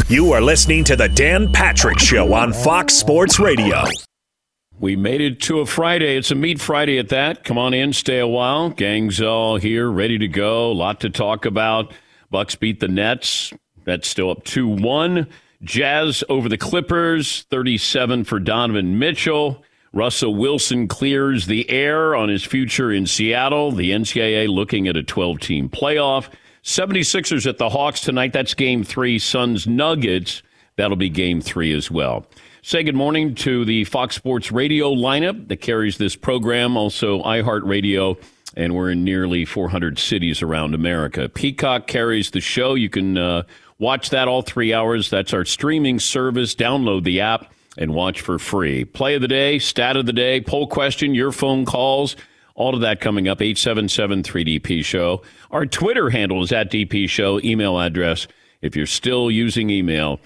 You are listening to the Dan Patrick Show on Fox Sports Radio. We made it to a Friday. It's a Meat Friday at that. Come on in, stay a while. Gang's all here, ready to go. A lot to talk about. Bucks beat the Nets. That's still up 2-1. Jazz over the Clippers, 37 for Donovan Mitchell. Russell Wilson clears the air on his future in Seattle. The NCAA looking at a 12-team playoff. 76ers at the Hawks tonight. That's Game 3. Suns Nuggets. That'll be Game 3 as well. Say good morning to the Fox Sports Radio lineup that carries this program. Also iHeartRadio, and we're in nearly 400 cities around America. Peacock carries the show. You can watch that all 3 hours. That's our streaming service. Download the app and watch for free. Play of the day, stat of the day, poll question, your phone calls. All of that coming up, 877-3DP-SHOW. Our Twitter handle is at DP Show. Email address, if you're still using email,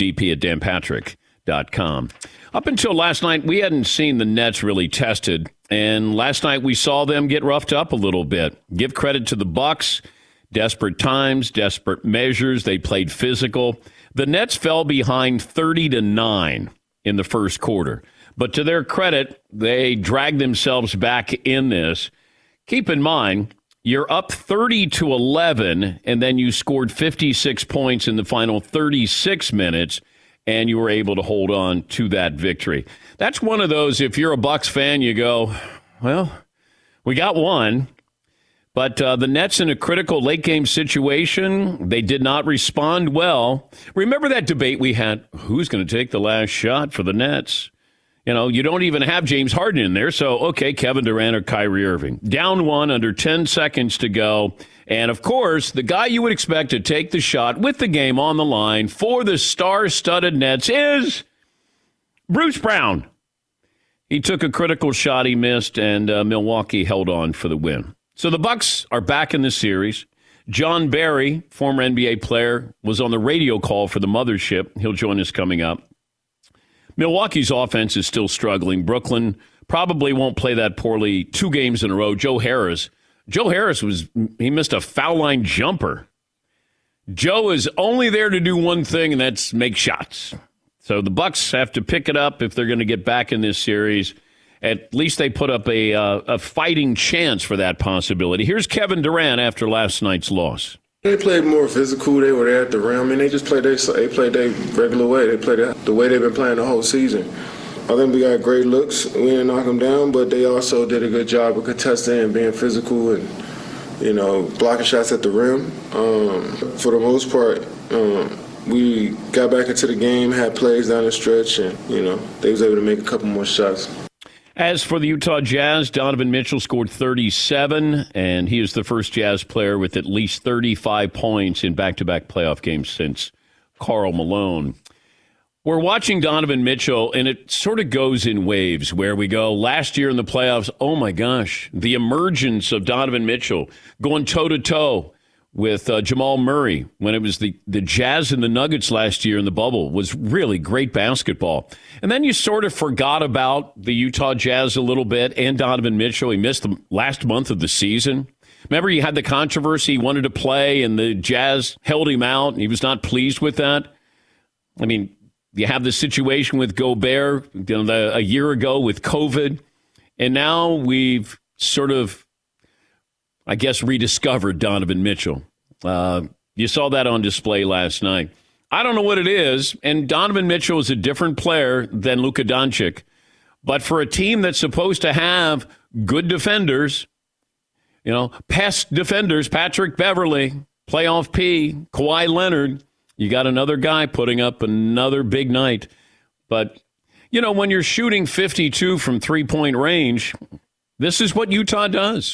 dp@danpatrick.com. Up until last night, we hadn't seen the Nets really tested. And last night, we saw them get roughed up a little bit. Give credit to the Bucks. Desperate times, desperate measures. They played physical. The Nets fell behind 30-9 in the first quarter. But to their credit, they dragged themselves back in this. Keep in mind, you're up 30-11, and then you scored 56 points in the final 36 minutes, and you were able to hold on to that victory. That's one of those, if you're a Bucks fan, you go, well, we got one. But the Nets in a critical late-game situation, they did not respond well. Remember that debate we had, who's going to take the last shot for the Nets? You know, you don't even have James Harden in there, so, okay, Kevin Durant or Kyrie Irving. Down one, under 10 seconds to go. And, of course, the guy you would expect to take the shot with the game on the line for the star-studded Nets is Bruce Brown. He took a critical shot, he missed, and Milwaukee held on for the win. So the Bucks are back in the series. John Barry, former NBA player, was on the radio call for the mothership. He'll join us coming up. Milwaukee's offense is still struggling. Brooklyn probably won't play that poorly 2 games in a row. Joe Harris he missed a foul line jumper. Joe is only there to do one thing, and that's make shots. So the Bucks have to pick it up if they're going to get back in this series. At least they put up a fighting chance for that possibility. Here's Kevin Durant after last night's loss. They played more physical. They were there at the rim. I mean, they just played their regular way. They played the way they've been playing the whole season. I think we got great looks. We didn't knock them down, but they also did a good job of contesting and being physical and, you know, blocking shots at the rim. For the most part, we got back into the game, had plays down the stretch, and, you know, they was able to make a couple more shots. As for the Utah Jazz, Donovan Mitchell scored 37, and he is the first Jazz player with at least 35 points in back-to-back playoff games since Karl Malone. We're watching Donovan Mitchell, and it sort of goes in waves where we go. Last year in the playoffs, oh my gosh, the emergence of Donovan Mitchell going toe-to-toe with Jamal Murray when it was the Jazz and the Nuggets last year in the bubble was really great basketball. And then you sort of forgot about the Utah Jazz a little bit and Donovan Mitchell. He missed the last month of the season. Remember, you had the controversy. He wanted to play, and the Jazz held him out. He was not pleased with that. I mean, you have the situation with Gobert a year ago with COVID, and now we've sort of, I guess, rediscovered Donovan Mitchell. You saw that on display last night. I don't know what it is, and Donovan Mitchell is a different player than Luka Doncic. But for a team that's supposed to have good defenders, you know, pest defenders, Patrick Beverley, playoff P, Kawhi Leonard, you got another guy putting up another big night. But, you know, when you're shooting 52 from three-point range, this is what Utah does.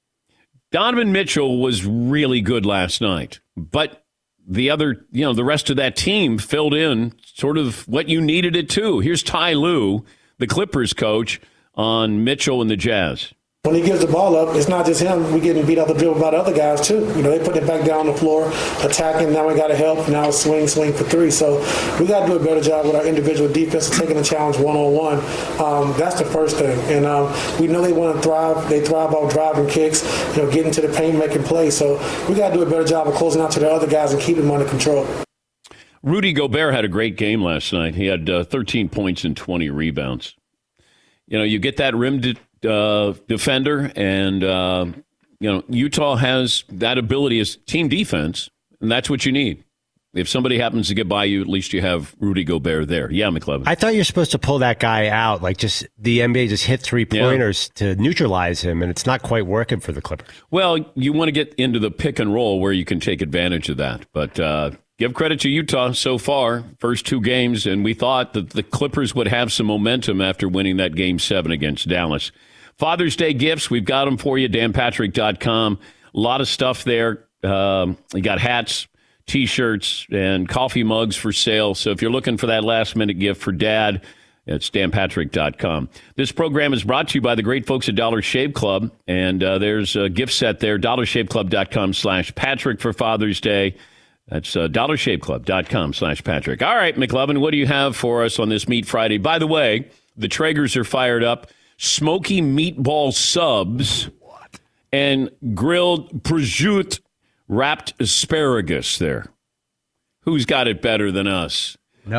Donovan Mitchell was really good last night, but the other, you know, the rest of that team filled in sort of what you needed it to. Here's Ty Lue, the Clippers coach, on Mitchell and the Jazz. When he gives the ball up, it's not just him. We getting beat out the dribble by the other guys, too. You know, they put it back down on the floor, attacking. Now we got to help. Now it's swing for three. So we got to do a better job with our individual defense, taking the challenge one-on-one. That's the first thing. And we know they want to thrive. They thrive off driving kicks, you know, getting to the paint, making plays. So we got to do a better job of closing out to the other guys and keeping them under control. Rudy Gobert had a great game last night. He had 13 points and 20 rebounds. You get that rim defender, and, Utah has that ability as team defense, and that's what you need. If somebody happens to get by you, at least you have Rudy Gobert there. Yeah, McLevin. I thought you were supposed to pull that guy out, like just the NBA just hit three-pointers to neutralize him, and it's not quite working for the Clippers. Well, you want to get into the pick and roll where you can take advantage of that. But give credit to Utah so far, first 2 games, and we thought that the Clippers would have some momentum after winning that Game 7 against Dallas. Father's Day gifts, we've got them for you, danpatrick.com. A lot of stuff there. You got hats, T-shirts, and coffee mugs for sale. So if you're looking for that last-minute gift for Dad, it's danpatrick.com. This program is brought to you by the great folks at Dollar Shave Club, and there's a gift set there, dollarshaveclub.com/Patrick for Father's Day. That's dollarshaveclub.com/Patrick. All right, McLovin, what do you have for us on this Meat Friday? By the way, the Traegers are fired up. Smoky meatball subs and grilled prosciutto wrapped asparagus there. Who's got it better than us?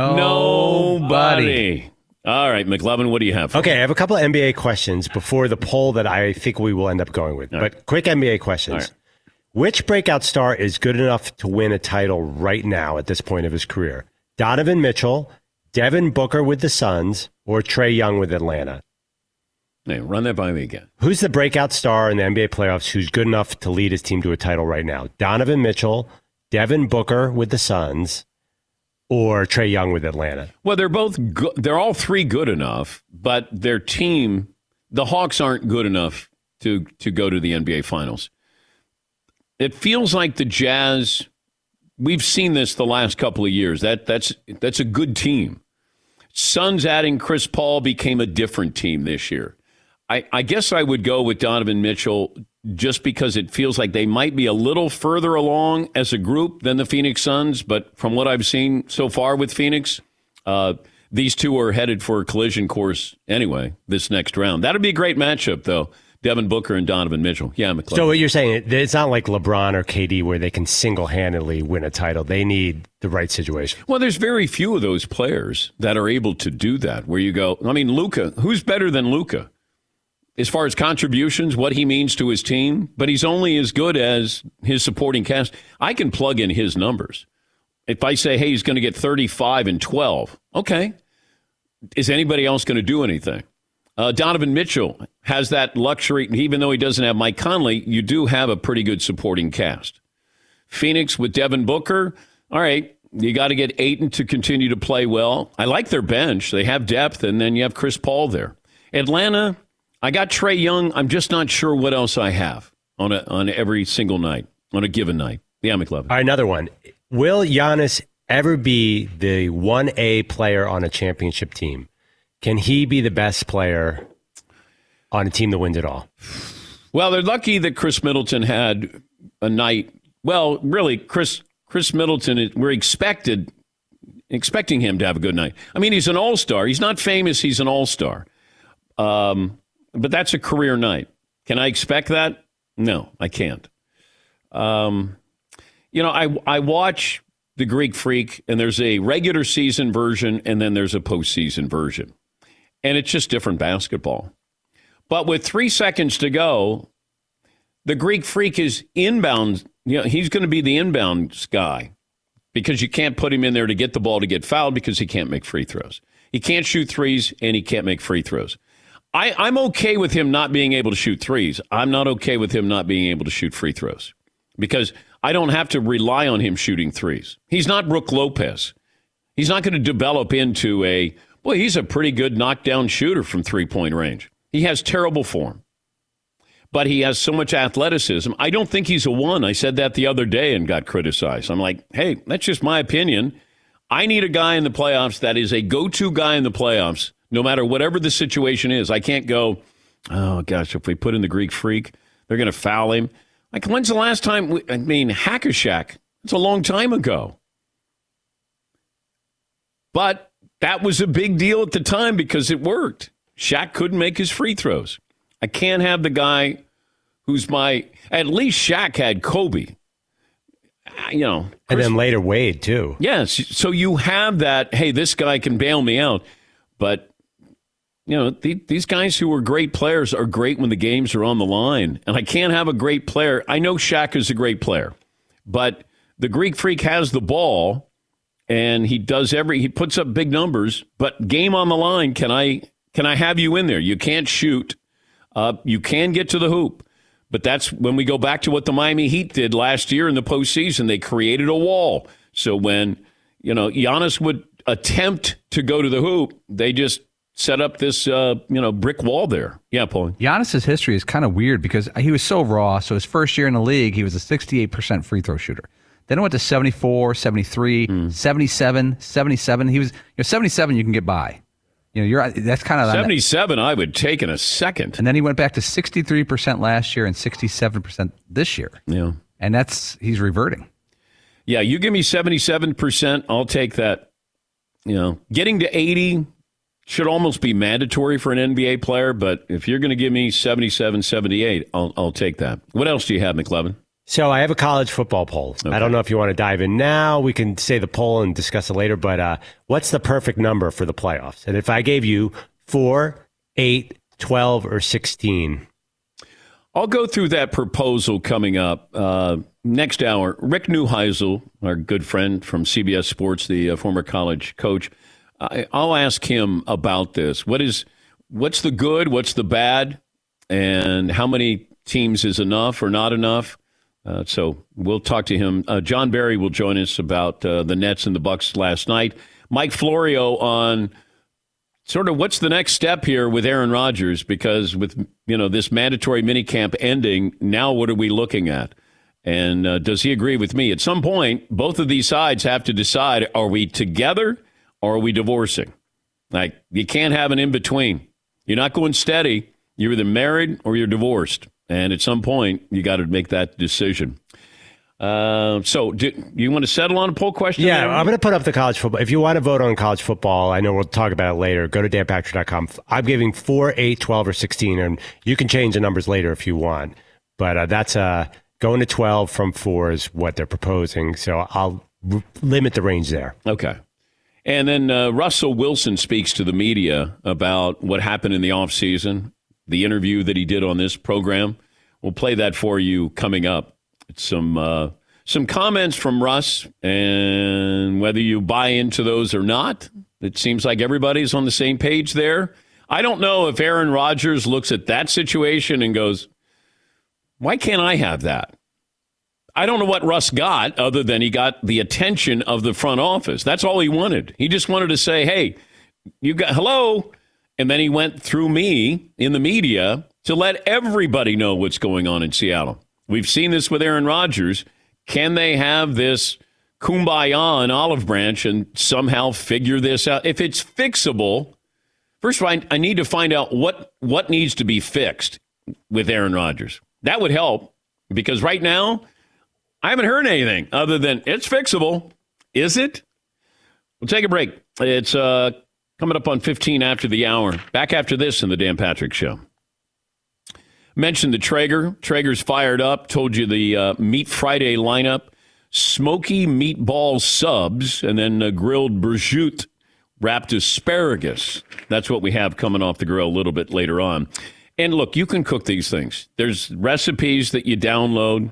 Nobody. All right, McLovin, what do you have for Okay, me? I have a couple of NBA questions before the poll that I think we will end up going with. But quick NBA questions. Right. Which breakout star is good enough to win a title right now at this point of his career? Donovan Mitchell, Devin Booker with the Suns, or Trae Young with Atlanta? Hey, run that by me again. Who's the breakout star in the NBA playoffs who's good enough to lead his team to a title right now? Donovan Mitchell, Devin Booker with the Suns, or Trae Young with Atlanta? Well, they're both good. They're all three good enough, but their team, the Hawks, aren't good enough to go to the NBA Finals. It feels like the Jazz, we've seen this the last couple of years. That's a good team. Suns adding Chris Paul became a different team this year. I guess I would go with Donovan Mitchell just because it feels like they might be a little further along as a group than the Phoenix Suns. But from what I've seen so far with Phoenix, these two are headed for a collision course anyway this next round. That'd be a great matchup, though. Devin Booker and Donovan Mitchell. Yeah, McLeod. So what you're saying, it's not like LeBron or KD where they can single-handedly win a title. They need the right situation. Well, there's very few of those players that are able to do that, where you go, I mean, Luka, who's better than Luka? As far as contributions, what he means to his team, but he's only as good as his supporting cast. I can plug in his numbers. If I say, hey, he's going to get 35 and 12, okay. Is anybody else going to do anything? Donovan Mitchell has that luxury. Even though he doesn't have Mike Conley, you do have a pretty good supporting cast. Phoenix with Devin Booker, all right, you got to get Ayton to continue to play well. I like their bench. They have depth, and then you have Chris Paul there. Atlanta, I got Trae Young. I'm just not sure what else I have on every single night, on a given night. Yeah, McLovin. All right, another one. Will Giannis ever be the 1A player on a championship team? Can he be the best player on a team that wins it all? Well, they're lucky that Chris Middleton had a night. Well, really, Chris Middleton, we're expecting him to have a good night. I mean, he's an all-star. He's not famous. He's an all-star. But that's a career night. Can I expect that? No, I can't. I watch the Greek Freak, and there's a regular season version, and then there's a postseason version. And it's just different basketball. But with 3 seconds to go, the Greek Freak is inbound. He's going to be the inbound guy because you can't put him in there to get the ball to get fouled because he can't make free throws. He can't shoot threes, and he can't make free throws. I'm okay with him not being able to shoot threes. I'm not okay with him not being able to shoot free throws because I don't have to rely on him shooting threes. He's not Brook Lopez. He's not going to develop into he's a pretty good knockdown shooter from three-point range. He has terrible form, but he has so much athleticism. I don't think he's a one. I said that the other day and got criticized. I'm like, hey, that's just my opinion. I need a guy in the playoffs that is a go-to guy in the playoffs, no matter whatever the situation is. I can't go, oh, gosh, if we put in the Greek Freak, they're going to foul him. Like, when's the last time? Hack-a-Shaq. It's a long time ago. But that was a big deal at the time because it worked. Shaq couldn't make his free throws. I can't have the guy who's at least Shaq had Kobe. And then later Wade, too. Yes. So you have that, hey, this guy can bail me out. But, these guys who are great players are great when the games are on the line. And I can't have a great player. I know Shaq is a great player, but the Greek Freak has the ball and he puts up big numbers, but game on the line, can I have you in there? You can't shoot. You can get to the hoop. But that's when we go back to what the Miami Heat did last year in the postseason. They created a wall. So when, Giannis would attempt to go to the hoop, they just set up this, brick wall there. Yeah, Paul. Giannis's history is kind of weird because he was so raw. So his first year in the league, he was a 68% free throw shooter. Then it went to 74, 73, 77, 77. He was 77. You can get by. That's kind of 77. I would take in a second. And then he went back to 63% last year and 67% this year. Yeah, and he's reverting. Yeah, you give me 77%, I'll take that. Getting to 80 should almost be mandatory for an NBA player, but if you're going to give me 77, 78, I'll take that. What else do you have, McLevin? So I have a college football poll. Okay. I don't know if you want to dive in now. We can say the poll and discuss it later, but what's the perfect number for the playoffs? And if I gave you 4, 8, 12, or 16? I'll go through that proposal coming up next hour. Rick Neuheisel, our good friend from CBS Sports, the former college coach, I'll ask him about this. What's the good? What's the bad? And how many teams is enough or not enough? So we'll talk to him. John Barry will join us about the Nets and the Bucks last night. Mike Florio on sort of what's the next step here with Aaron Rodgers, because with this mandatory minicamp ending, now what are we looking at? And does he agree with me? At some point, both of these sides have to decide, are we together or are we divorcing? Like, you can't have an in-between. You're not going steady. You're either married or you're divorced. And at some point, you got to make that decision. So do you want to settle on a poll question? Yeah, I'm going to put up the college football. If you want to vote on college football, I know we'll talk about it later. Go to danpatrick.com. I'm giving 4, 8, 12, or 16. And you can change the numbers later if you want. But that's going to 12 from 4 is what they're proposing. So I'll limit the range there. Okay. And then Russell Wilson speaks to the media about what happened in the offseason, the interview that he did on this program. We'll play that for you coming up. It's some comments from Russ, and whether you buy into those or not, it seems like everybody's on the same page there. I don't know if Aaron Rodgers looks at that situation and goes, why can't I have that? I don't know what Russ got other than he got the attention of the front office. That's all he wanted. He just wanted to say, hey, you got hello. And then he went through me in the media to let everybody know what's going on in Seattle. We've seen this with Aaron Rodgers. Can they have this kumbaya on Olive Branch and somehow figure this out? If it's fixable, first of all, I need to find out what needs to be fixed with Aaron Rodgers. That would help, because right now, I haven't heard anything other than it's fixable. Is it? We'll take a break. It's coming up on 15 after the hour. Back after this in the Dan Patrick Show. Mentioned the Traeger. Traeger's fired up. Told you the Meat Friday lineup. Smoky meatball subs and then grilled prosciutto wrapped asparagus. That's what we have coming off the grill a little bit later on. And look, you can cook these things. There's recipes that you download.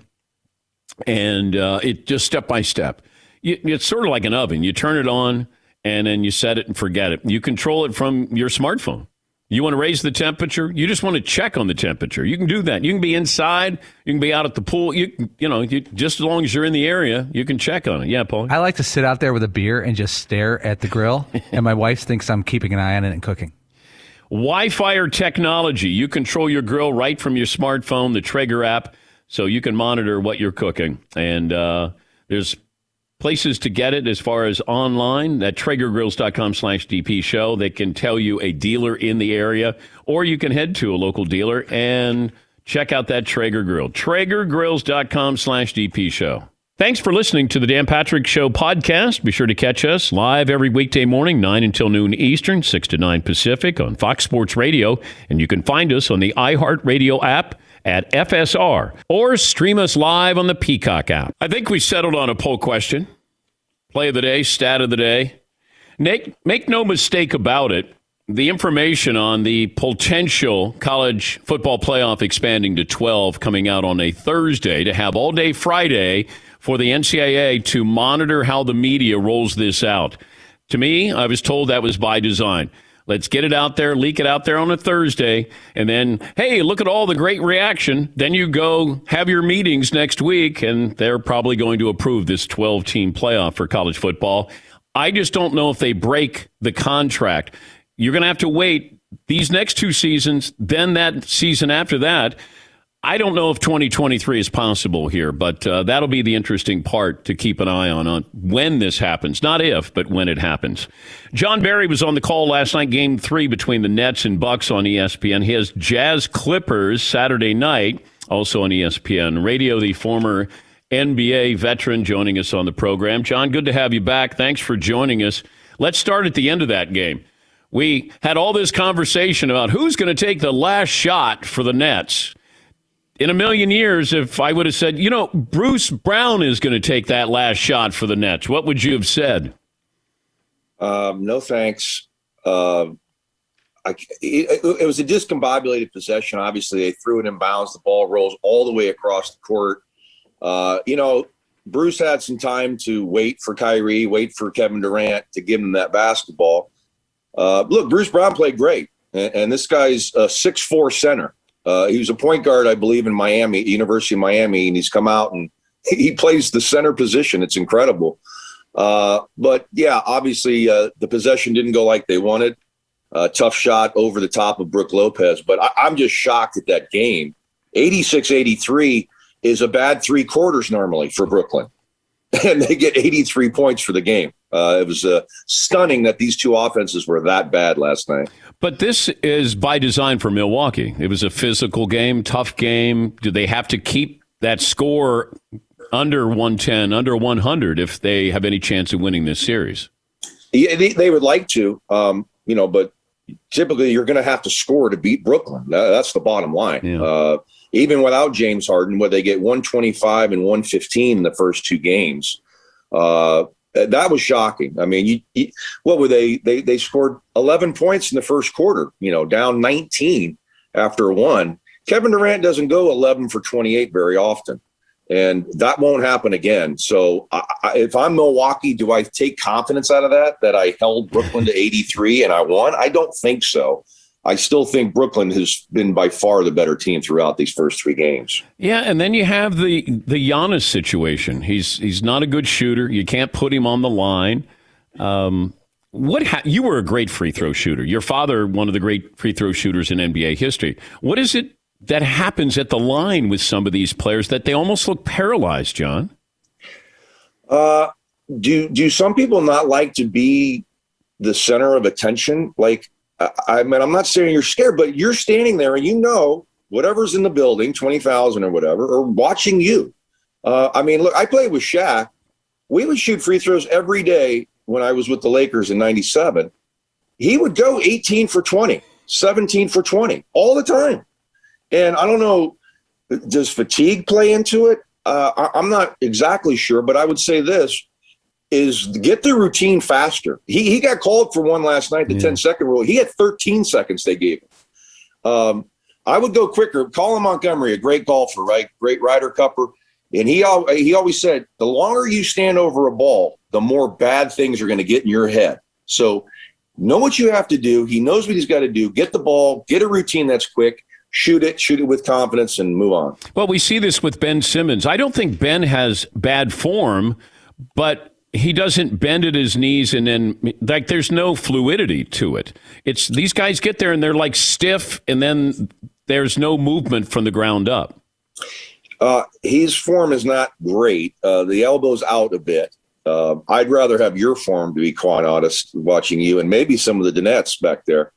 And it just step by step. It's sort of like an oven. You turn it on, and then you set it and forget it. You control it from your smartphone. You want to raise the temperature? You just want to check on the temperature. You can do that. You can be inside. You can be out at the pool. You just as long as you're in the area, you can check on it. Yeah, Paul? I like to sit out there with a beer and just stare at the grill, and my wife thinks I'm keeping an eye on it and cooking. Wi-Fi technology. You control your grill right from your smartphone, the Traeger app, so you can monitor what you're cooking. And there's places to get it as far as online at TraegerGrills.com/DP show. They can tell you a dealer in the area, or you can head to a local dealer and check out that Traeger grill. TraegerGrills.com/DP show. Thanks for listening to the Dan Patrick Show podcast. Be sure to catch us live every weekday morning, 9 until noon Eastern, 6 to 9 Pacific on Fox Sports Radio. And you can find us on the iHeartRadio app at FSR, or stream us live on the Peacock app. I think we settled on a poll question. Play of the day, stat of the day. Nick, make no mistake about it. The information on the potential college football playoff expanding to 12 coming out on a Thursday to have all day Friday for the NCAA to monitor how the media rolls this out. To me, I was told that was by design. Let's get it out there, leak it out there on a Thursday, and then, hey, look at all the great reaction. Then you go have your meetings next week, and they're probably going to approve this 12-team playoff for college football. I just don't know if they break the contract. You're going to have to wait these next 2 seasons, then that season after that. I don't know if 2023 is possible here, but that'll be the interesting part to keep an eye on when this happens. Not if, but when it happens. John Barry was on the call last night, Game 3 between the Nets and Bucks on ESPN. He has Jazz Clippers Saturday night, also on ESPN Radio. The former NBA veteran joining us on the program. John, good to have you back. Thanks for joining us. Let's start at the end of that game. We had all this conversation about who's going to take the last shot for the Nets. In a million years, if I would have said, Bruce Brown is going to take that last shot for the Nets, what would you have said? No, thanks. It was a discombobulated possession. Obviously, they threw it in bounds. The ball rolls all the way across the court. Bruce had some time to wait for Kyrie, wait for Kevin Durant to give him that basketball. Look, Bruce Brown played great, and this guy's a 6'4" center. He was a point guard, I believe, in Miami, University of Miami, and he's come out and he plays the center position. It's incredible. But, yeah, obviously the possession didn't go like they wanted. Tough shot over the top of Brook Lopez. But I'm just shocked at that game. 86-83 is a bad 3 quarters normally for Brooklyn. And they get 83 points for the game. It was stunning that these 2 offenses were that bad last night. But this is by design for Milwaukee. It was a physical game, tough game. Do they have to keep that score under 110, under 100 if they have any chance of winning this series? Yeah, they would like to, but typically you're going to have to score to beat Brooklyn. That's the bottom line. Yeah. Even without James Harden, where they get 125 and 115 in the first 2 games, that was shocking. I mean, what were they? They scored 11 points in the first quarter, down 19 after 1. Kevin Durant doesn't go 11 for 28 very often, and that won't happen again. So if I'm Milwaukee, do I take confidence out of that I held Brooklyn to 83 and I won? I don't think so. I still think Brooklyn has been by far the better team throughout these first 3 games. Yeah, and then you have the Giannis situation. He's not a good shooter. You can't put him on the line. You were a great free throw shooter. Your father, one of the great free throw shooters in NBA history. What is it that happens at the line with some of these players that they almost look paralyzed, John? Do some people not like to be the center of attention? I'm not saying you're scared, but you're standing there and whatever's in the building, 20,000 or whatever, are watching you. Look, I played with Shaq. We would shoot free throws every day when I was with the Lakers in 97. He would go 18 for 20, 17 for 20 all the time. And I don't know, does fatigue play into it? I'm not exactly sure, but I would say this. Is get the routine faster. He got called for one last night, the 10-second rule. He had 13 seconds they gave him. I would go quicker. Colin Montgomery, a great golfer, right? Great Ryder Cupper. And he always said, the longer you stand over a ball, the more bad things are going to get in your head. So know what you have to do. He knows what he's got to do. Get the ball, get a routine that's quick, shoot it with confidence, and move on. Well, we see this with Ben Simmons. I don't think Ben has bad form, but he doesn't bend at his knees and then there's no fluidity to it. It's these guys get there and they're like stiff and then there's no movement from the ground up. His form is not great. The elbow's out a bit. I'd rather have your form, to be quite honest, watching you and maybe some of the Dinettes back there.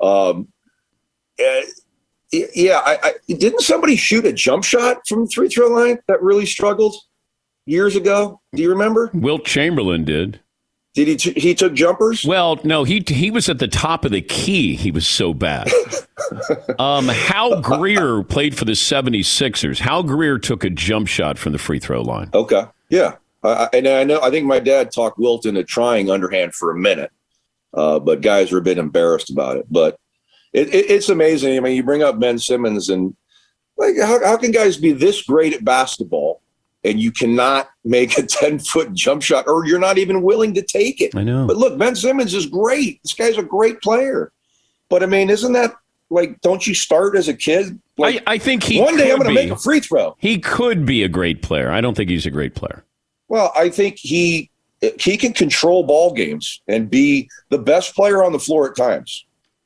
Didn't somebody shoot a jump shot from the free throw line that really struggled years ago? Do you remember? Wilt Chamberlain did. Did he took jumpers? Well, no, he was at the top of the key. He was so bad. Hal Greer played for the 76ers. Hal Greer took a jump shot from the free throw line. Okay. Yeah. And I think my dad talked Wilt into trying underhand for a minute, but guys were a bit embarrassed about it. But it's amazing. I mean, you bring up Ben Simmons, and like, how can guys be this great at basketball and you cannot make a 10-foot jump shot, or you're not even willing to take it? I know. But look, Ben Simmons is great. This guy's a great player. But I mean, isn't that like, don't you start as a kid? Like, I think one day I'm going to make a free throw. He could be a great player. I don't think he's a great player. Well, I think he can control ball games and be the best player on the floor at times.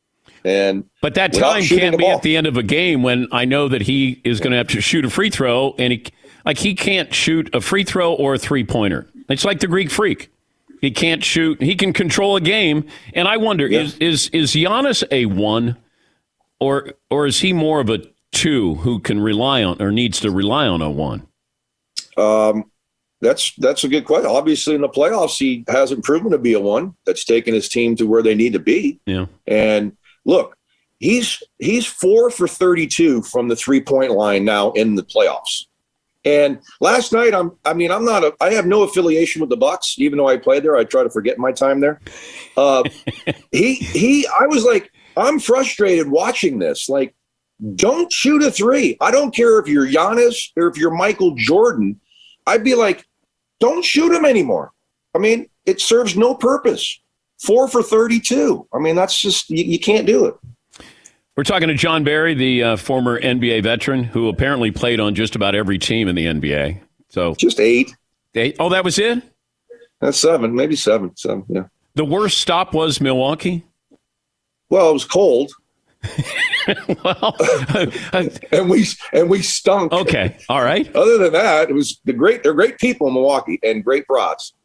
But that time can't be at the end of a game when I know that he is going to have to shoot a free throw, and he can't shoot a free throw or a three-pointer. It's like the Greek Freak. He can't shoot. He can control a game, and I wonder, is Giannis a 1, or is he more of a 2 who can rely on or needs to rely on a 1? That's a good question. Obviously, in the playoffs, he hasn't proven to be a 1 that's taken his team to where they need to be. Yeah. And look, he's 4 for 32 from the 3-point line now in the playoffs. And last night, I have no affiliation with the Bucks, even though I played there. I try to forget my time there. I was like, I'm frustrated watching this. Like, don't shoot a 3. I don't care if you're Giannis or if you're Michael Jordan. I'd be like, don't shoot him anymore. I mean, it serves no purpose. 4 for 32. I mean, that's just, you can't do it. We're talking to John Barry, the former NBA veteran, who apparently played on just about every team in the NBA. So just 8. 8? Oh, that was it? That's 7, maybe 7. Yeah. The worst stop was Milwaukee? Well, it was cold. Well, and we stunk. Okay, all right. Other than that, it was they're great people in Milwaukee and great brats.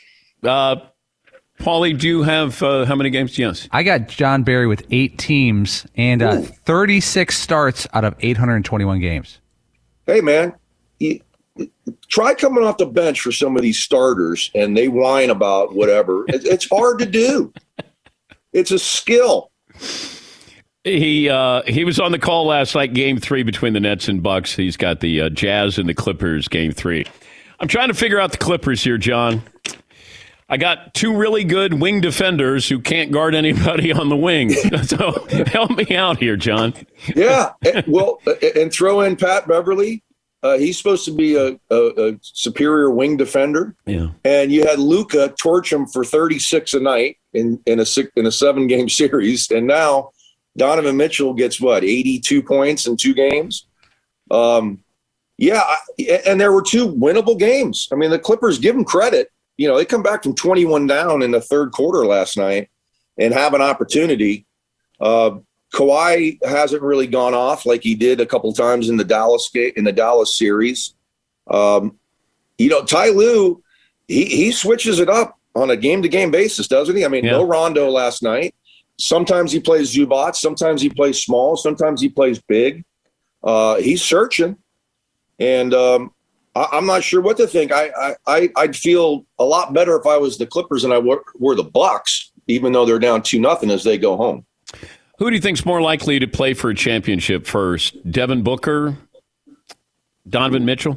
Paulie, do you have how many games? Yes, I got John Barry with 8 teams and 36 starts out of 821 games. Hey, man, try coming off the bench for some of these starters, and they whine about whatever. It's hard to do. It's a skill. He was on the call last night, Game 3 between the Nets and Bucks. He's got the Jazz and the Clippers, Game 3. I'm trying to figure out the Clippers here, John. I got 2 really good wing defenders who can't guard anybody on the wing. So help me out here, John. Yeah, well, and throw in Pat Beverly. He's supposed to be a superior wing defender. Yeah. And you had Luka torch him for 36 a night in a 7-game series, and now Donovan Mitchell gets 82 points in 2 games. And there were 2 winnable games. I mean, the Clippers, give them credit. You know, they come back from 21 down in the third quarter last night and have an opportunity. Kawhi hasn't really gone off like he did a couple times in the Dallas series. Ty Lue, he switches it up on a game-to-game basis, doesn't he? I mean, no Rondo last night. Sometimes he plays Zubac. Sometimes he plays small. Sometimes he plays big. He's searching. And I'm not sure what to think. I'd feel a lot better if I was the Clippers than I were the Bucks, even though they're down 2-0 as they go home. Who do you think's more likely to play for a championship first? Devin Booker, Donovan Mitchell?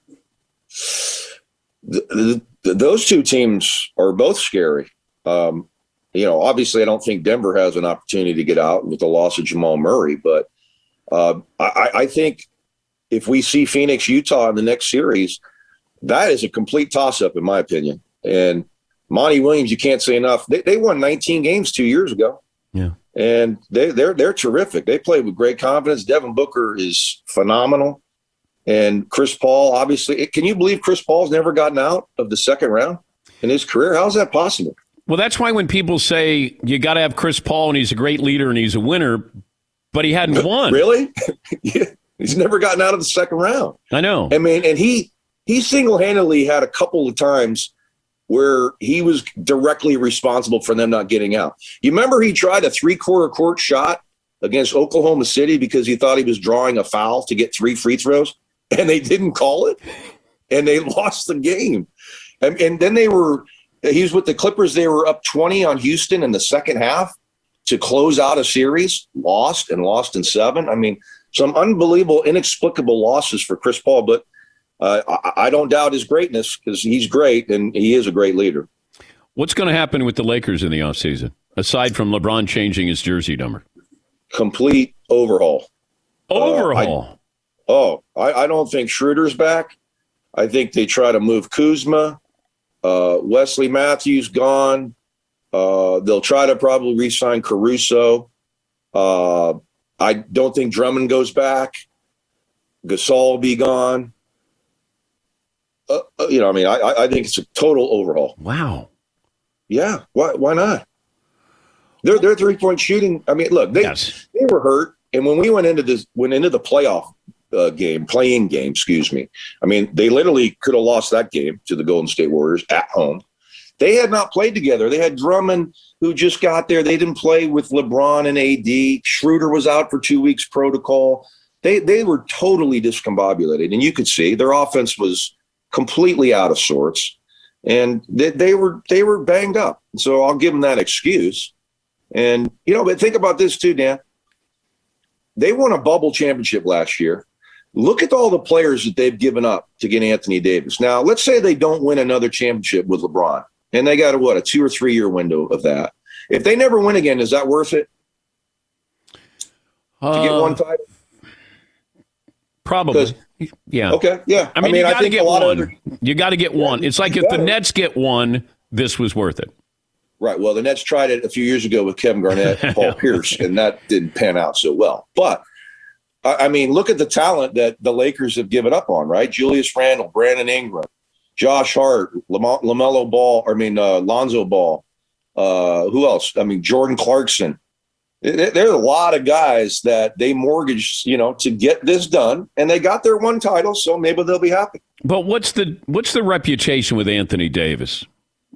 Those 2 teams are both scary. Obviously, I don't think Denver has an opportunity to get out with the loss of Jamal Murray, but I think if we see Phoenix, Utah in the next series, that is a complete toss-up, in my opinion. And Monty Williams, you can't say enough. They won 19 games 2 years ago. Yeah. And they're terrific. They play with great confidence. Devin Booker is phenomenal. And Chris Paul, obviously. Can you believe Chris Paul's never gotten out of the second round in his career? How is that possible? Well, that's why when people say you got to have Chris Paul and he's a great leader and he's a winner, but he hadn't won. Really? Yeah. He's never gotten out of the second round. I know. I mean, and he single-handedly had a couple of times where he was directly responsible for them not getting out. You remember he tried a 3-quarter court shot against Oklahoma City because he thought he was drawing a foul to get 3 free throws, and they didn't call it, and they lost the game. And then he was with the Clippers. They were up 20 on Houston in the second half, to close out a series, lost in 7. I mean, some unbelievable, inexplicable losses for Chris Paul, but I don't doubt his greatness because he's great and he is a great leader. What's going to happen with the Lakers in the offseason, aside from LeBron changing his jersey number? Complete overhaul. Overhaul? I don't think Schroeder's back. I think they try to move Kuzma. Wesley Matthews gone. They'll try to probably re-sign Caruso. I don't think Drummond goes back. Gasol will be gone. I think it's a total overhaul. Wow. Yeah. Why not? Their 3-point shooting. I mean, look, they were hurt, and when we went into the playoff playing game. Excuse me. I mean, they literally could have lost that game to the Golden State Warriors at home. They had not played together. They had Drummond, who just got there. They didn't play with LeBron and AD. Schroeder was out for 2 weeks protocol. They were totally discombobulated, and you could see their offense was completely out of sorts, and they were banged up. So I'll give them that excuse. And but think about this too, Dan. They won a bubble championship last year. Look at all the players that they've given up to get Anthony Davis. Now, let's say they don't win another championship with LeBron, and they got a 2 or 3 year window of that. If they never win again, is that worth it? To get one title? Probably. Yeah. Okay. Yeah. I mean, I think a lot of you got to get one. It's like if the Nets get one, this was worth it. Right. Well, the Nets tried it a few years ago with Kevin Garnett and Paul Pierce, and that didn't pan out so well. But I mean, look at the talent that the Lakers have given up on, right? Julius Randle, Brandon Ingram, Josh Hart, LaMelo Ball. Lonzo Ball. Who else? I mean, Jordan Clarkson. There are a lot of guys that they mortgaged, to get this done, and they got their one title, so maybe they'll be happy. But what's the reputation with Anthony Davis?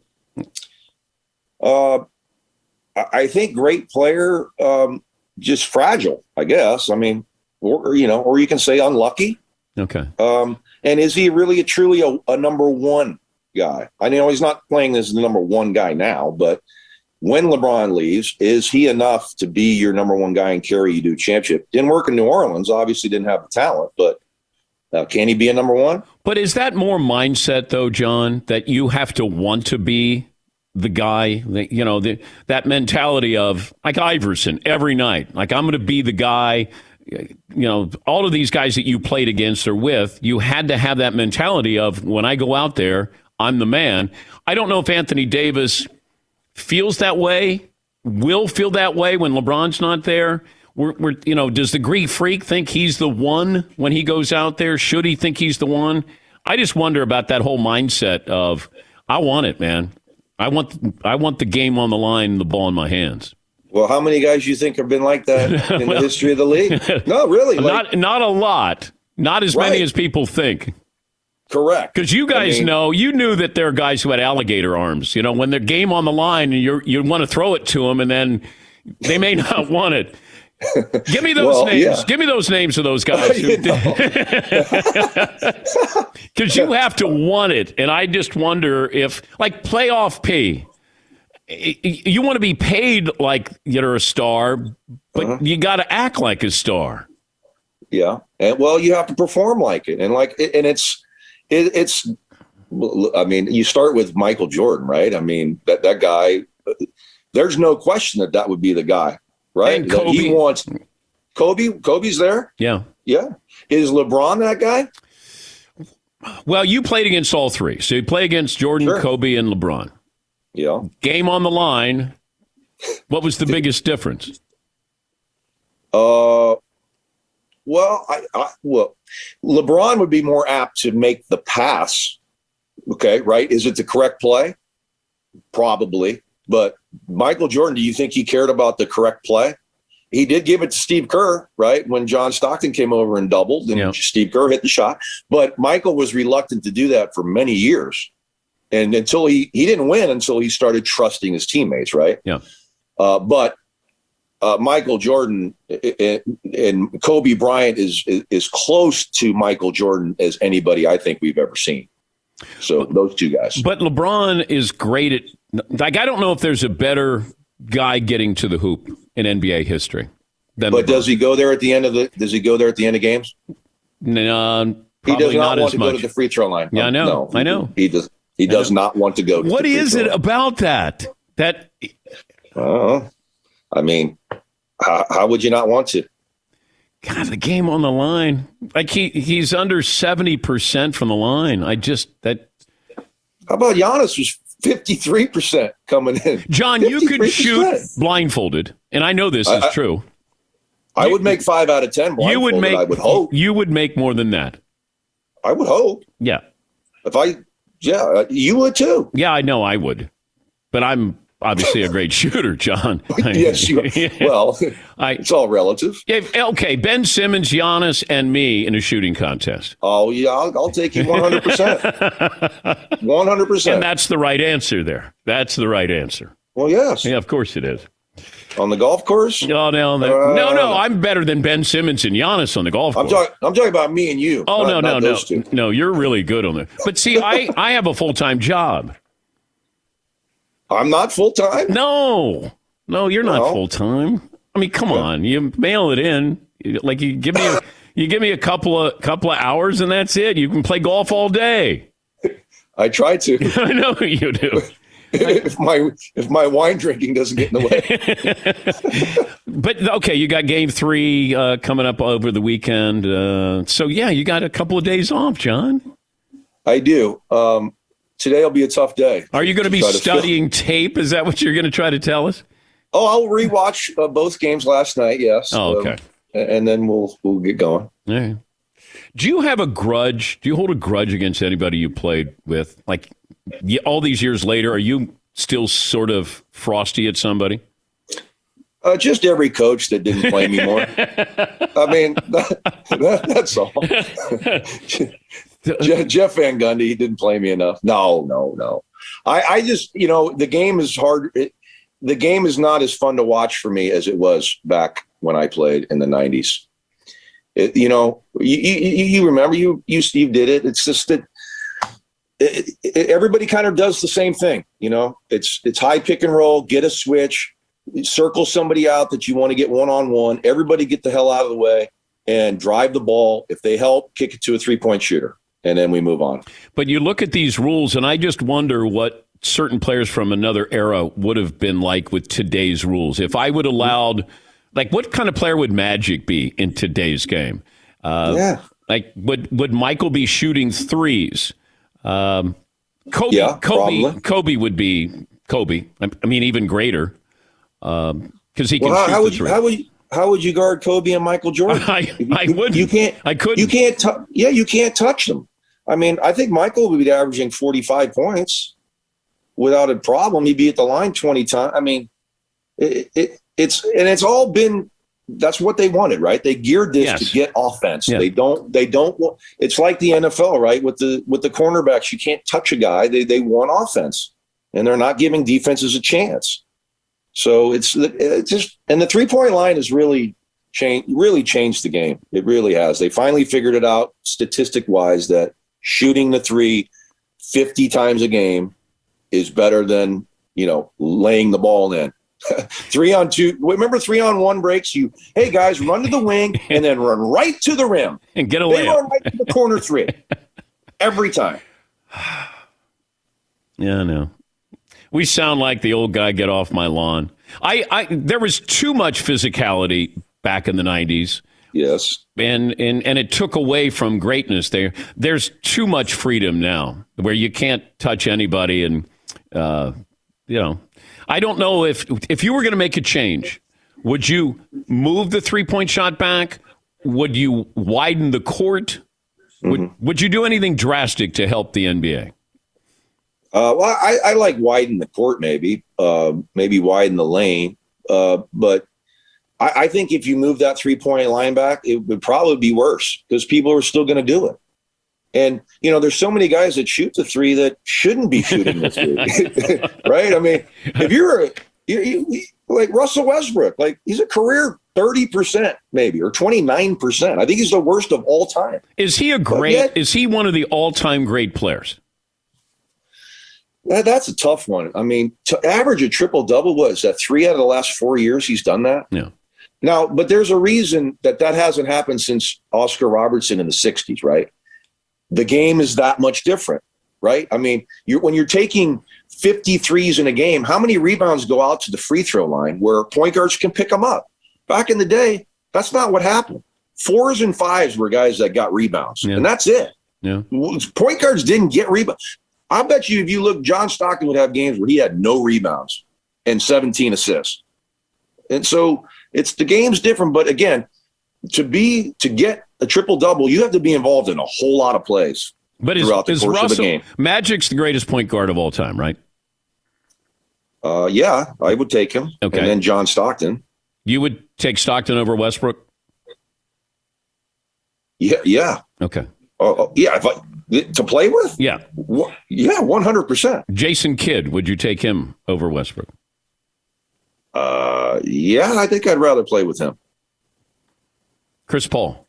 I think great player, just fragile, I guess. I mean, or you can say unlucky. Okay. And is he really truly a number one guy? I know he's not playing as the number one guy now, but when LeBron leaves, is he enough to be your number one guy and carry you to a championship? Didn't work in New Orleans. Obviously didn't have the talent, but can he be a number one? But is that more mindset, though, John, that you have to want to be the guy, that mentality of like Iverson every night, like I'm going to be the guy, all of these guys that you played against or with, you had to have that mentality of when I go out there, I'm the man. I don't know if Anthony Davis feels that way, will feel that way when LeBron's not there. Does the Greek freak think he's the one when he goes out there? Should he think he's the one? I just wonder about that whole mindset of, I want it, man. I want the game on the line and the ball in my hands. Well, how many guys you think have been like that in the history of the league? No, really. Not a lot. Not as many as people think. Correct. Because you guys you knew that there are guys who had alligator arms. When they're game on the line and you want to throw it to them and then they may not want it. Give me those names. Yeah. Give me those names of those guys. Because you have to want it. And I just wonder if, like playoff P, you want to be paid like you're a star, but you got to act like a star. Yeah. And you have to perform like it. And it's, I mean, you start with Michael Jordan, right? I mean, that guy, there's no question that would be the guy. Right. And Kobe. He wants Kobe. Kobe's there. Yeah. Yeah. Is LeBron that guy? Well, you played against all three. So you play against Jordan, sure. Kobe, and LeBron. Yeah. Game on the line. What was the biggest difference? Well, LeBron would be more apt to make the pass. Okay. Right. Is it the correct play? Probably. But Michael Jordan, do you think he cared about the correct play? He did give it to Steve Kerr, right, when John Stockton came over and doubled, and Steve Kerr hit the shot. But Michael was reluctant to do that for many years. And until he didn't win until he started trusting his teammates, right? Yeah. But Michael Jordan and Kobe Bryant is close to Michael Jordan as anybody I think we've ever seen. So those two guys. But LeBron is great at, like, I don't know if there's a better guy getting to the hoop in NBA history. But does he go there at the end of games? No, he does not want as to much. go to the free throw line. Yeah, I know. No, I know. He does not want to go to What the free is throw it line. about that? I mean, how would you not want to? God, the game on the line. Like he's under 70% from the line. How about Giannis was 53% coming in? John, you could shoot blindfolded, and I know this is true. I would make 5 out of 10 blindfolded. I would hope. You would make more than that. I would hope. Yeah. You would too. Yeah, I know I would. But I'm obviously a great shooter, John. Yes, you are. Well, it's all relative. Okay, Ben Simmons, Giannis, and me in a shooting contest. Oh, yeah, I'll take you 100%. 100%. And that's the right answer there. That's the right answer. Well, yes. Yeah, of course it is. On the golf course? No, I'm better than Ben Simmons and Giannis on the golf course. I'm talking about me and you. Oh, not those two. No, you're really good on that. But see, I have a full-time job. I'm not full-time? No, you're not full-time. I mean, come on. You mail it in. Like you give me a couple of hours and that's it. You can play golf all day. I try to. I know you do. If my wine drinking doesn't get in the way. But okay, you got game 3 coming up over the weekend. So yeah, you got a couple of days off, John. I do. Today will be a tough day. Are you going to be studying tape? Is that what you're going to try to tell us? Oh, I'll rewatch both games last night. Yes. Oh, okay. And then we'll get going. All right. Do you have a grudge? Do you hold a grudge against anybody you played with? Like all these years later, are you still sort of frosty at somebody? Just every coach that didn't play me more. I mean, that's all. Jeff Van Gundy, he didn't play me enough. No. I just, the game is hard. The game is not as fun to watch for me as it was back when I played in the 90s. You remember, you Steve did it. It's just that everybody kind of does the same thing. It's high pick and roll, get a switch, circle somebody out that you want to get one-on-one. Everybody get the hell out of the way and drive the ball. If they help, kick it to a 3-point shooter, and then we move on. But you look at these rules, and I just wonder what certain players from another era would have been like with today's rules. If I would allowed, like, what kind of player would Magic be in today's game? Like, would Michael be shooting threes? Kobe would be Kobe. I mean, even greater because he can shoot the three. How would you guard Kobe and Michael Jordan? I wouldn't. You can't. I couldn't. You can't. You can't touch them. I mean, I think Michael would be averaging 45 points without a problem. He'd be at the line 20 times. I mean, it's all been. That's what they wanted, right? They geared this to get offense. Yeah. They don't want. It's like the NFL, right? With the cornerbacks, you can't touch a guy. They want offense, and they're not giving defenses a chance. So it's just, and the 3-point line has really changed the game. It really has. They finally figured it out statistic wise that shooting the 3 50 times a game is better than, laying the ball in. 3-on-2. Remember 3-on-1 breaks? Hey guys, run to the wing and then run right to the rim and get a layup. They run right to the corner 3 every time. Yeah, I know. We sound like the old guy, get off my lawn. There was too much physicality back in the 90s. Yes. And it took away from greatness there. There's too much freedom now where you can't touch anybody. And, I don't know if you were going to make a change, would you move the 3-point shot back? Would you widen the court? Mm-hmm. Would you do anything drastic to help the NBA? Well, I like widen the court, maybe widen the lane. But I think if you move that 3-point line back, it would probably be worse because people are still going to do it. And, there's so many guys that shoot the 3 that shouldn't be shooting the 3, right? I mean, if you're like Russell Westbrook, like he's a career 30% maybe, or 29%. I think he's the worst of all time. Is he is he one of the all-time great players? That's a tough one. I mean, to average a triple-double, what is that, 3 out of the last 4 years he's done that? Yeah. Now, but there's a reason that hasn't happened since Oscar Robertson in the 60s, right? The game is that much different, right? I mean, when you're taking 53s in a game, how many rebounds go out to the free throw line where point guards can pick them up? Back in the day, that's not what happened. 4s and 5s were guys that got rebounds, and that's it. Yeah. Point guards didn't get rebounds. I bet you if you look, John Stockton would have games where he had no rebounds and 17 assists. And so the game's different. But again, to get a triple-double, you have to be involved in a whole lot of plays throughout the course of the game. Magic's the greatest point guard of all time, right? Yeah, I would take him. Okay. And then John Stockton. You would take Stockton over Westbrook? Yeah. Okay. Yeah, to play with? Yeah. Yeah, 100%. Jason Kidd, would you take him over Westbrook? Yeah, I think I'd rather play with him. Chris Paul?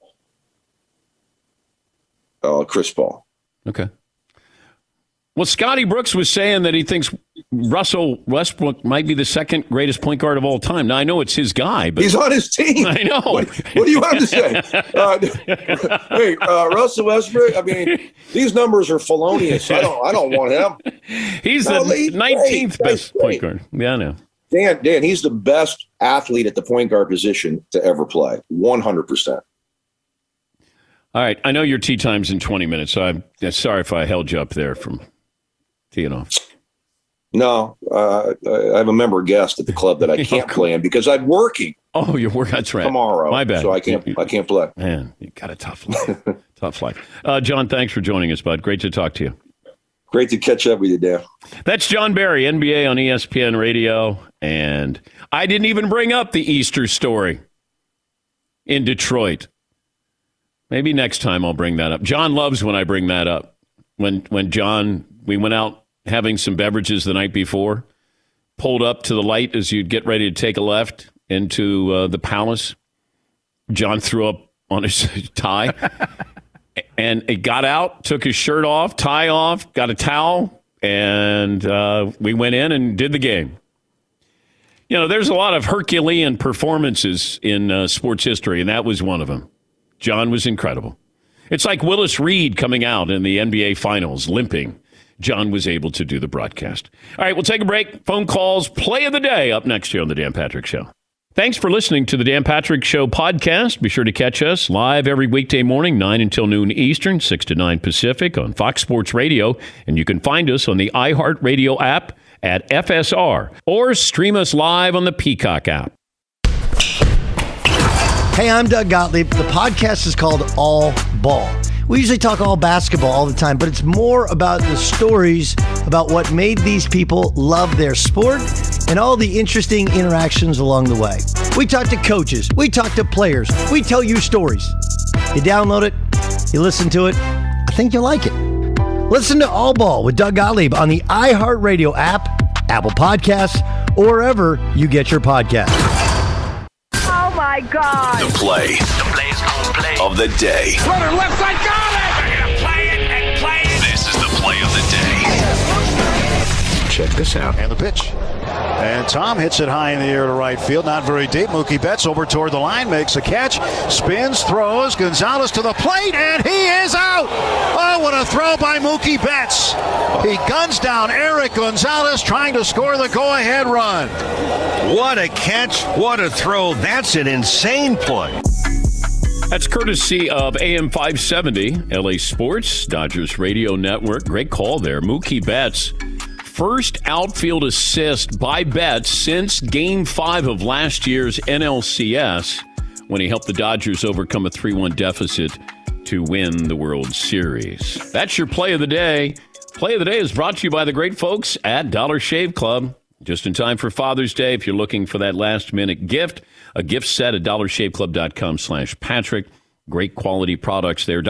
Chris Paul. Okay. Well, Scotty Brooks was saying that he thinks Russell Westbrook might be the second greatest point guard of all time. Now, I know it's his guy, but he's on his team. I know. What do you have to say? Hey, Russell Westbrook, I mean, these numbers are felonious. I don't want him. He's the 19th best point guard. Yeah, I know. Dan, he's the best athlete at the point guard position to ever play. 100%. All right. I know your tea time's in 20 minutes, so I'm sorry if I held you up there from teeing off. No, I have a member guest at the club that I can't play in because I'm working. Oh, you're working. That's right. Tomorrow. My bad. So I can't play. Man, you got a tough life. Tough life. John, thanks for joining us, bud. Great to talk to you. Great to catch up with you, Dan. That's John Barry, NBA on ESPN Radio. And I didn't even bring up the Easter story in Detroit. Maybe next time I'll bring that up. John loves when I bring that up. When John, we went out having some beverages the night before, pulled up to the light as you'd get ready to take a left into the Palace. John threw up on his tie. And it got out, took his shirt off, tie off, got a towel, and we went in and did the game. You know, there's a lot of Herculean performances in sports history, and that was one of them. John was incredible. It's like Willis Reed coming out in the NBA Finals, limping. John was able to do the broadcast. All right, we'll take a break. Phone calls, play of the day up next here on The Dan Patrick Show. Thanks for listening to the Dan Patrick Show podcast. Be sure to catch us live every weekday morning, 9 until noon Eastern, 6 to 9 Pacific on Fox Sports Radio. And you can find us on the iHeartRadio app at FSR or stream us live on the Peacock app. Hey, I'm Doug Gottlieb. The podcast is called All Ball. We usually talk all basketball all the time, but it's more about the stories about what made these people love their sport and all the interesting interactions along the way. We talk to coaches. We talk to players. We tell you stories. You download it. You listen to it. I think you'll like it. Listen to All Ball with Doug Gottlieb on the iHeartRadio app, Apple Podcasts, or wherever you get your podcasts. Oh, my God. The play of the day. Runner left side, got it! They're going to play it and play it. This is the play of the day. Check this out. And the pitch. And Tom hits it high in the air to right field. Not very deep. Mookie Betts over toward the line. Makes a catch. Spins. Throws. Gonzalez to the plate. And he is out. Oh, what a throw by Mookie Betts. He guns down Eric Gonzalez trying to score the go-ahead run. What a catch. What a throw. That's an insane play. That's courtesy of AM 570, LA Sports, Dodgers Radio Network. Great call there. Mookie Betts, first outfield assist by Betts since Game 5 of last year's NLCS when he helped the Dodgers overcome a 3-1 deficit to win the World Series. That's your play of the day. Play of the day is brought to you by the great folks at Dollar Shave Club. Just in time for Father's Day, if you're looking for that last-minute gift, a gift set at dollarshaveclub.com/Patrick. Great quality products there.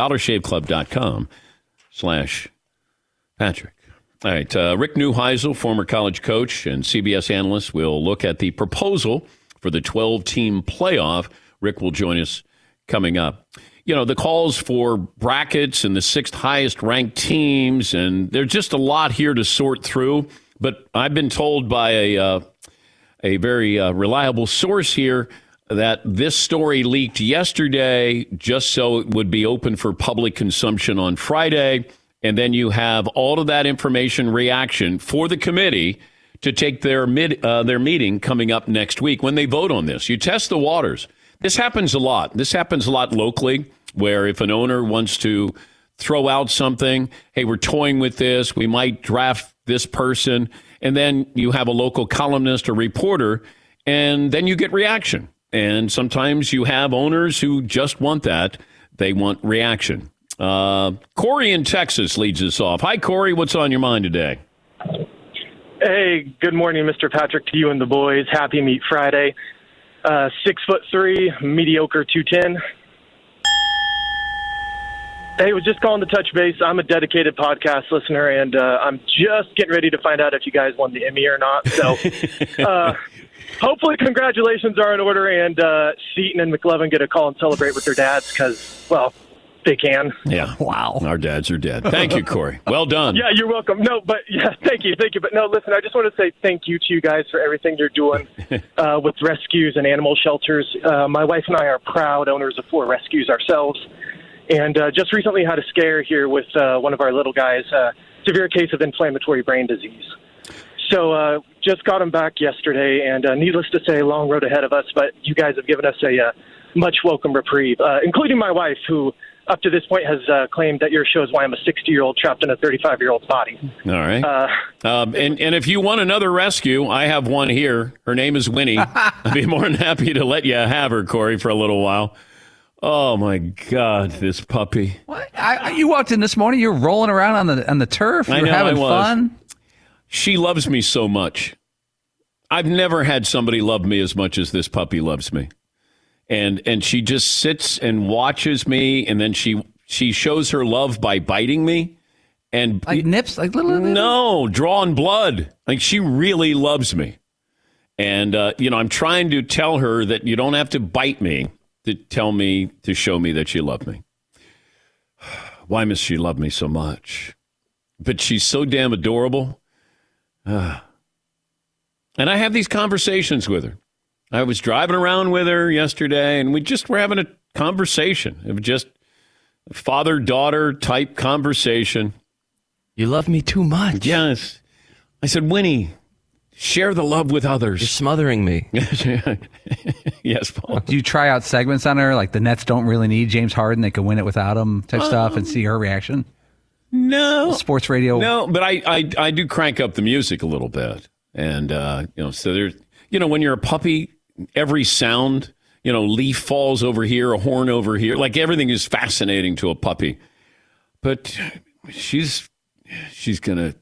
dollarshaveclub.com/Patrick. All right, Rick Neuheisel, former college coach and CBS analyst, will look at the proposal for the 12-team playoff. Rick will join us coming up. the calls for brackets and the 6th highest ranked teams, and there's just a lot here to sort through. But I've been told by a very reliable source here that this story leaked yesterday just so it would be open for public consumption on Friday. And then you have all of that information reaction for the committee to take their meeting coming up next week when they vote on this. You test the waters. This happens a lot. This happens a lot locally, where if an owner wants to throw out something, hey, we're toying with this, we might draft this person, and then you have a local columnist or reporter, and then you get reaction. And sometimes you have owners who just want that. They want reaction. Corey in Texas leads us off. Hi, Corey. What's on your mind today? Hey, good morning, Mr. Patrick, to you and the boys. Happy Meat Friday. 6'3", mediocre 210. Hey, was just calling to touch base. I'm a dedicated podcast listener, and I'm just getting ready to find out if you guys won the Emmy or not. So hopefully congratulations are in order, and Seton and McLovin get a call and celebrate with their dads because, well, they can. Yeah. Wow. Our dads are dead. Thank you, Corey. Well done. Yeah, you're welcome. No, but yeah, thank you. But no, listen, I just want to say thank you to you guys for everything you're doing with rescues and animal shelters. My wife and I are proud owners of 4 rescues ourselves. And just recently had a scare here with one of our little guys, severe case of inflammatory brain disease. So just got him back yesterday, and needless to say, long road ahead of us, but you guys have given us a much welcome reprieve, including my wife, who up to this point has claimed that your show is why I'm a 60-year-old trapped in a 35-year-old's body. All right. And if you want another rescue, I have one here. Her name is Winnie. I'd be more than happy to let you have her, Corey, for a little while. Oh, my God, this puppy. What? You walked in this morning, you were rolling around on the turf. You were having fun. She loves me so much. I've never had somebody love me as much as this puppy loves me. And she just sits and watches me, and then she shows her love by biting me. And like nips? Like little? No, drawing blood. Like she really loves me. And, I'm trying to tell her that you don't have to bite me to show me that you love me. Why must she love me so much? But she's so damn adorable. And I have these conversations with her. I was driving around with her yesterday, and we just were having a conversation. It was just a father-daughter type conversation. You love me too much. Yes. I said, Winnie, share the love with others. You're smothering me. Yes, Paul. Do you try out segments on her, like the Nets don't really need James Harden, they can win it without him type stuff, and see her reaction? No. Sports radio? No, but I do crank up the music a little bit. And, so there's, when you're a puppy, every sound, leaf falls over here, a horn over here, like everything is fascinating to a puppy. But she's tough.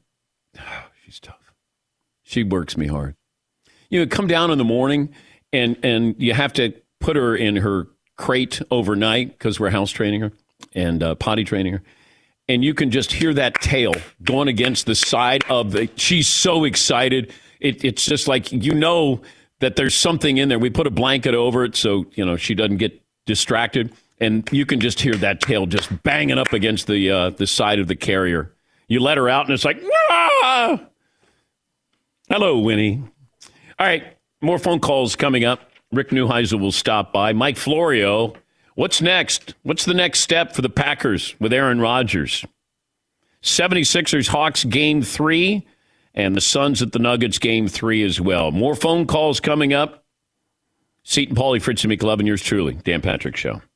She works me hard. Come down in the morning and you have to put her in her crate overnight because we're house training her and potty training her. And you can just hear that tail going against the side of she's so excited. It's just like, that there's something in there. We put a blanket over it so, she doesn't get distracted. And you can just hear that tail just banging up against the side of the carrier. You let her out and it's like, ah! Hello, Winnie. All right, more phone calls coming up. Rick Neuheisel will stop by. Mike Florio, what's next? What's the next step for the Packers with Aaron Rodgers? 76ers Hawks Game 3. And the Suns at the Nuggets Game 3 as well. More phone calls coming up. Seton, Paulie, Fritz, and McLovin, yours truly, Dan Patrick Show.